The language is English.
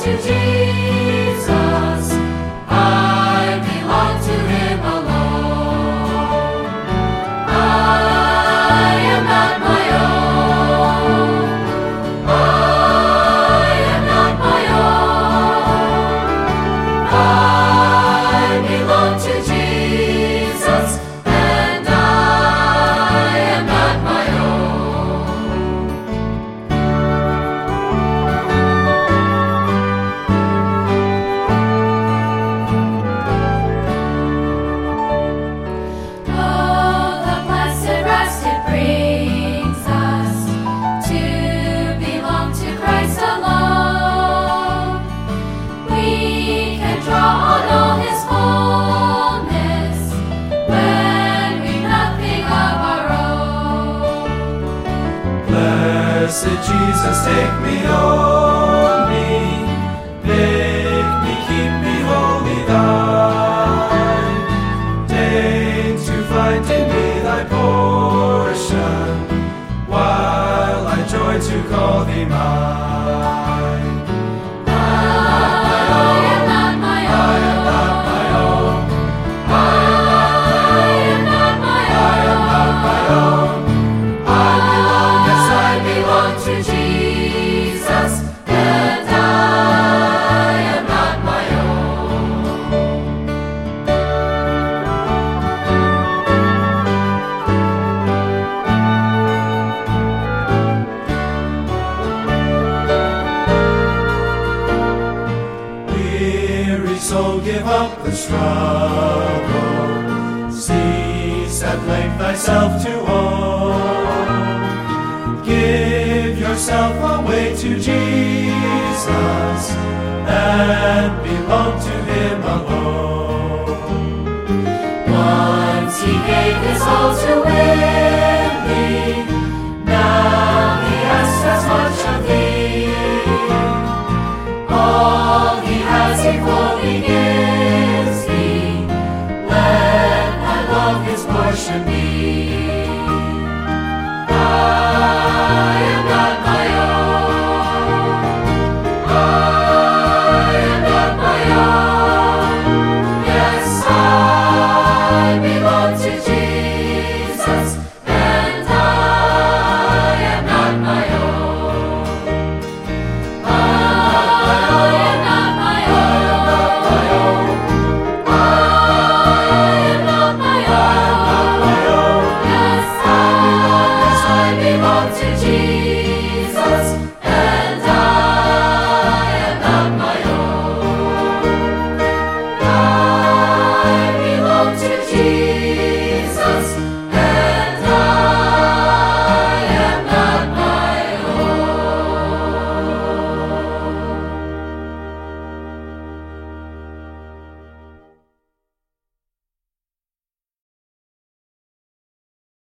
to Jesus. I belong to Him alone. I am not my own. I am not my own. I belong to Jesus, and I am not my own. Oh, the blessed rest it brings us to belong to Christ alone. We can draw on all His fullness when we've nothing of our own. Blessed Jesus, take me, own me, make me, keep me wholly thine. Deign to find in me thy portion, while I joy to call thee mine. I am not my own. I am not my own. I am not my I am not my own. I belong, yes, I belong to Jesus, and I am not my own. Weary soul, give up the struggle. Cease at length thyself to own. Give yourself away to Jesus, and belong to Him alone.